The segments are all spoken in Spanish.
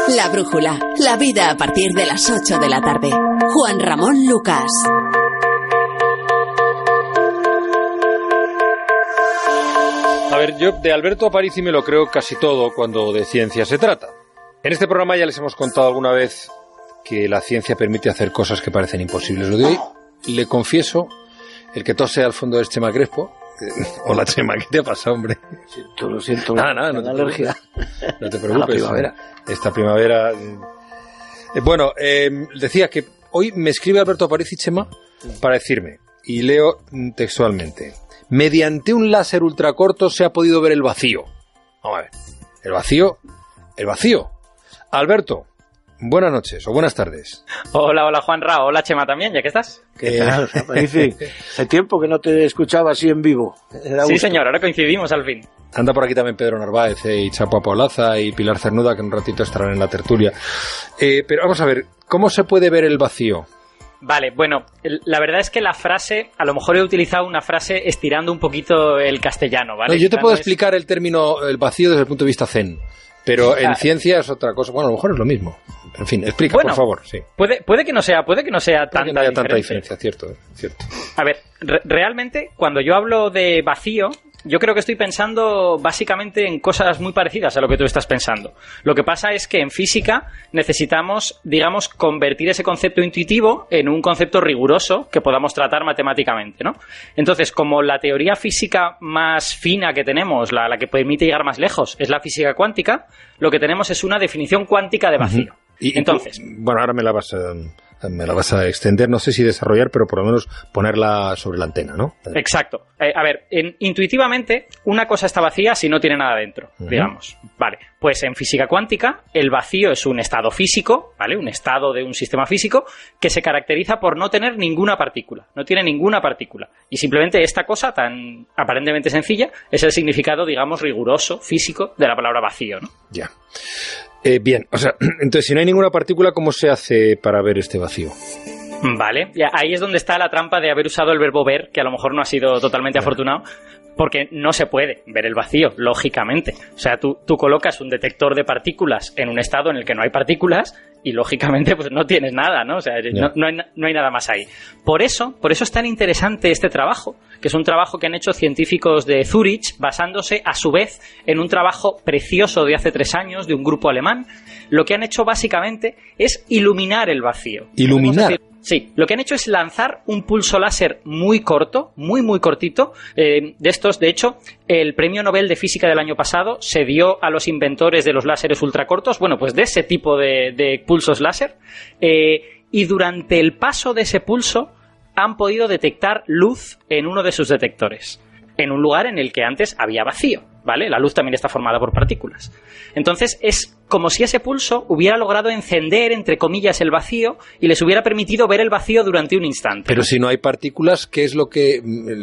La Brújula, la vida a partir de las 8 de la tarde. Juan Ramón Lucas. A ver, yo de Alberto Aparici me lo creo casi todo cuando de ciencia se trata. En este programa ya les hemos contado alguna vez que la ciencia permite hacer cosas que parecen imposibles. Lo de hoy, le confieso, el que tose al fondo es Chema Crespo. Hola Chema, ¿qué te ha pasado, hombre? Lo siento. Nada, no te alergia. No te preocupes. Primavera. Esta primavera. Bueno, decía que hoy me escribe Alberto Aparici, Chema, para decirme, y leo textualmente: mediante un láser ultracorto se ha podido ver el vacío. Vamos a ver. ¿El vacío? El vacío. Alberto, buenas noches o buenas tardes. Hola Juanra, hola Chema también, ¿ya que estás? ¿Qué tal, Aparici? Hace tiempo que no te escuchaba así en vivo. Sí, señor, ahora coincidimos al fin. Anda por aquí también Pedro Narváez y Chapo Apolaza y Pilar Cernuda, que en un ratito estarán en la tertulia. Pero vamos a ver, ¿cómo se puede ver el vacío? Vale, bueno, la verdad es que la frase, a lo mejor he utilizado una frase estirando un poquito el castellano, ¿vale? No, yo te puedo explicar el término el vacío desde el punto de vista zen, pero en ciencia es otra cosa. Bueno, a lo mejor es lo mismo. En fin, explica, por favor. Sí. Puede que no sea tanta diferencia, cierto. A ver, realmente, cuando yo hablo de vacío, yo creo que estoy pensando básicamente en cosas muy parecidas a lo que tú estás pensando. Lo que pasa es que en física necesitamos, digamos, convertir ese concepto intuitivo en un concepto riguroso que podamos tratar matemáticamente, ¿no? Entonces, como la teoría física más fina que tenemos, la que permite llegar más lejos, es la física cuántica, lo que tenemos es una definición cuántica de vacío. Entonces, bueno, ahora me la vas a extender, no sé si desarrollar, pero por lo menos ponerla sobre la antena, ¿no? Exacto. A ver, intuitivamente, una cosa está vacía si no tiene nada dentro, digamos. Vale, pues en física cuántica, el vacío es un estado físico, ¿vale? Un estado de un sistema físico que se caracteriza por no tener ninguna partícula. No tiene ninguna partícula. Y simplemente esta cosa tan aparentemente sencilla es el significado, digamos, riguroso, físico de la palabra vacío, ¿no? Ya. Bien, o sea, entonces si no hay ninguna partícula, ¿cómo se hace para ver este vacío? Vale, ahí es donde está la trampa de haber usado el verbo ver, que a lo mejor no ha sido totalmente afortunado, porque no se puede ver el vacío, lógicamente. O sea, tú colocas un detector de partículas en un estado en el que no hay partículas y, lógicamente, pues no tienes nada, ¿no? O sea, no hay nada más ahí. Por eso es tan interesante este trabajo, que es un trabajo que han hecho científicos de Zúrich, basándose, a su vez, en un trabajo precioso de hace 3 años de un grupo alemán. Lo que han hecho, básicamente, es iluminar el vacío. ¿Iluminar? Sí, lo que han hecho es lanzar un pulso láser muy corto, muy cortito. De estos, de hecho, el premio Nobel de Física del año pasado se dio a los inventores de los láseres ultracortos, bueno, pues de ese tipo de pulsos láser. Y durante el paso de ese pulso han podido detectar luz en uno de sus detectores, en un lugar en el que antes había vacío, ¿vale? La luz también está formada por partículas. Entonces es como si ese pulso hubiera logrado encender, entre comillas, el vacío y les hubiera permitido ver el vacío durante un instante. Pero si no hay partículas, ¿qué es lo que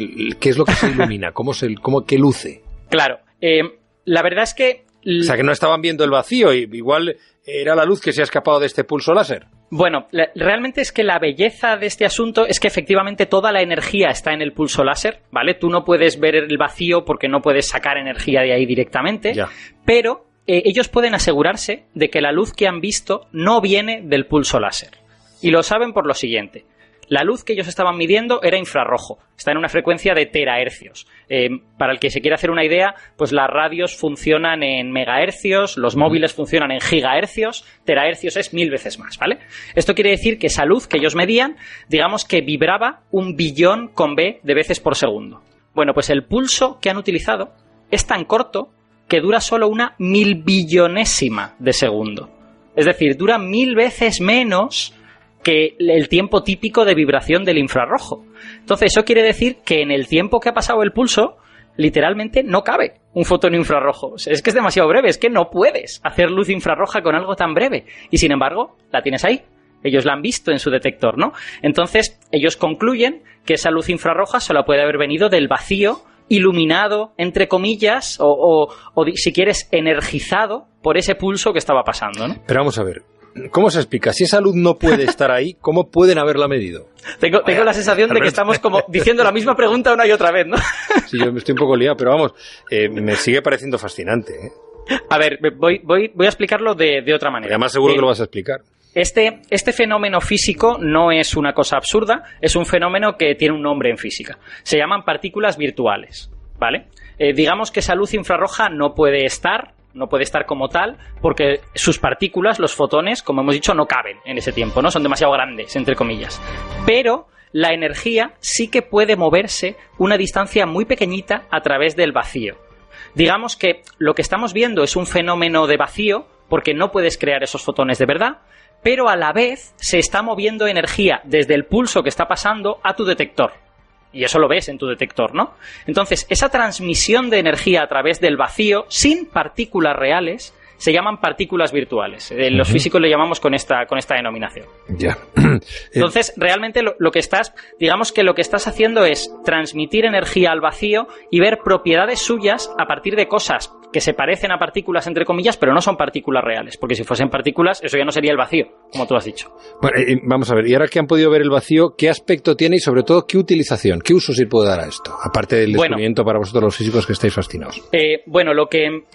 se ilumina? ¿Qué luce? Claro, la verdad es que... O sea, que no estaban viendo el vacío, y igual era la luz que se ha escapado de este pulso láser. Bueno, realmente es que la belleza de este asunto es que efectivamente toda la energía está en el pulso láser, ¿vale? Tú no puedes ver el vacío porque no puedes sacar energía de ahí directamente, pero ellos pueden asegurarse de que la luz que han visto no viene del pulso láser. Y lo saben por lo siguiente. La luz que ellos estaban midiendo era infrarrojo, está en una frecuencia de terahercios. Para el que se quiera hacer una idea, pues las radios funcionan en megahercios, los móviles funcionan en gigahercios, terahercios es 1000 veces más, ¿vale? Esto quiere decir que esa luz que ellos medían, digamos que vibraba 1 billón con B de veces por segundo. Bueno, pues el pulso que han utilizado es tan corto que dura solo 1.000 billonésima de segundo. Es decir, dura 1000 veces menos que el tiempo típico de vibración del infrarrojo. Entonces, eso quiere decir que en el tiempo que ha pasado el pulso, literalmente no cabe un fotón infrarrojo. Es que es demasiado breve, es que no puedes hacer luz infrarroja con algo tan breve. Y sin embargo, la tienes ahí. Ellos la han visto en su detector, ¿no? Entonces, ellos concluyen que esa luz infrarroja solo puede haber venido del vacío, iluminado, entre comillas, o si quieres, energizado por ese pulso que estaba pasando, ¿no? Pero vamos a ver, ¿cómo se explica? Si esa luz no puede estar ahí, ¿cómo pueden haberla medido? Tengo la sensación de que estamos como diciendo la misma pregunta una y otra vez, ¿no? Sí, yo me estoy un poco liado, pero vamos, me sigue pareciendo fascinante, ¿eh? A ver, voy a explicarlo de otra manera. Y además seguro que lo vas a explicar. Este fenómeno físico no es una cosa absurda, es un fenómeno que tiene un nombre en física. Se llaman partículas virtuales, ¿vale? Digamos que esa luz infrarroja no puede estar como tal, porque sus partículas, los fotones, como hemos dicho, no caben en ese tiempo, ¿no? Son demasiado grandes, entre comillas. Pero la energía sí que puede moverse una distancia muy pequeñita a través del vacío. Digamos que lo que estamos viendo es un fenómeno de vacío, porque no puedes crear esos fotones de verdad, pero a la vez se está moviendo energía desde el pulso que está pasando a tu detector. Y eso lo ves en tu detector, ¿no? Entonces, esa transmisión de energía a través del vacío, sin partículas reales, se llaman partículas virtuales. Los físicos le llamamos con esta denominación. Ya. Entonces, realmente lo que estás haciendo es transmitir energía al vacío y ver propiedades suyas a partir de cosas que se parecen a partículas, entre comillas, pero no son partículas reales, porque si fuesen partículas, eso ya no sería el vacío, como tú has dicho. Bueno, vamos a ver, y ahora que han podido ver el vacío, ¿qué aspecto tiene y sobre todo qué utilización, qué uso se puede dar a esto? Aparte del descubrimiento para vosotros los físicos que estáis fascinados. Lo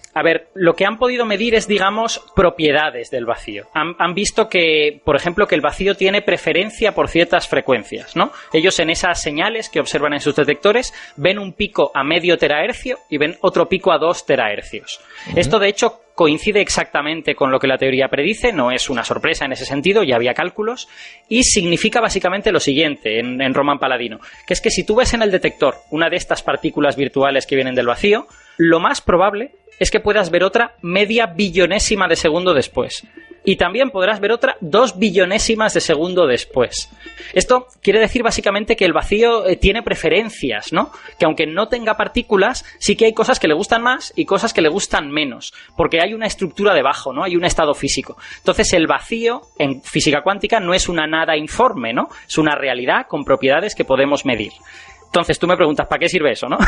que han podido medir es, digamos, propiedades del vacío. Han visto que, por ejemplo, que el vacío tiene preferencia por ciertas frecuencias, ¿no? Ellos en esas señales que observan en sus detectores ven un pico a medio terahercio y ven otro pico a 2 terahercios. Esto, de hecho, coincide exactamente con lo que la teoría predice, no es una sorpresa en ese sentido, ya había cálculos, y significa básicamente lo siguiente en Roman Paladino, que es que si tú ves en el detector una de estas partículas virtuales que vienen del vacío, lo más probable es que puedas ver otra media billonésima de segundo después. Y también podrás ver otra 2 billonésimas de segundo después. Esto quiere decir básicamente que el vacío tiene preferencias, ¿no? Que aunque no tenga partículas, sí que hay cosas que le gustan más y cosas que le gustan menos. Porque hay una estructura debajo, ¿no? Hay un estado físico. Entonces el vacío, en física cuántica, no es una nada informe, ¿no? Es una realidad con propiedades que podemos medir. Entonces tú me preguntas, ¿para qué sirve eso, no?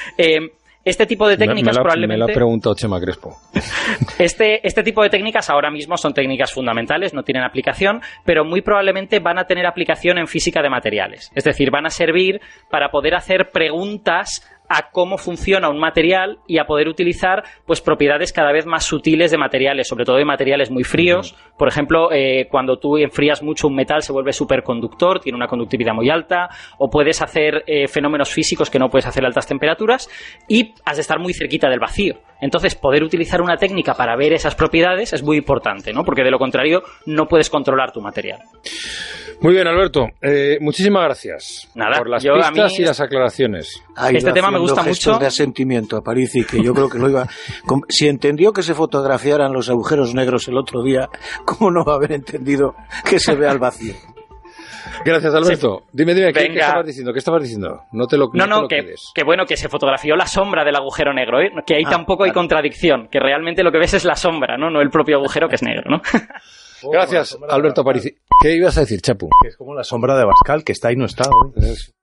Este tipo de técnicas probablemente... Me lo ha preguntado Chema Crespo. Este tipo de técnicas ahora mismo son técnicas fundamentales, no tienen aplicación, pero muy probablemente van a tener aplicación en física de materiales. Es decir, van a servir para poder hacer preguntas a cómo funciona un material y a poder utilizar pues propiedades cada vez más sutiles de materiales, sobre todo de materiales muy fríos. Por ejemplo, cuando tú enfrías mucho un metal se vuelve superconductor, tiene una conductividad muy alta, o puedes hacer fenómenos físicos que no puedes hacer a altas temperaturas y has de estar muy cerquita del vacío. Entonces, poder utilizar una técnica para ver esas propiedades es muy importante, ¿no? Porque de lo contrario no puedes controlar tu material. Muy bien, Alberto. Muchísimas gracias por las pistas y las aclaraciones. Este tema me gusta mucho. De asentimiento a Parisi, que yo creo que lo iba... Si entendió que se fotografiaran los agujeros negros el otro día, ¿cómo no va a haber entendido que se vea el vacío? Gracias, Alberto. Sí. Dime, ¿qué estabas diciendo? ¿Qué estabas diciendo? Que bueno, que se fotografió la sombra del agujero negro, ¿eh? Que ahí tampoco hay contradicción, que realmente lo que ves es la sombra, no el propio agujero que es negro, ¿no? Gracias, Alberto Parisi. ¿Qué ibas a decir, Chapu? Que es como la sombra de Bascal, que está y no está, ¿eh?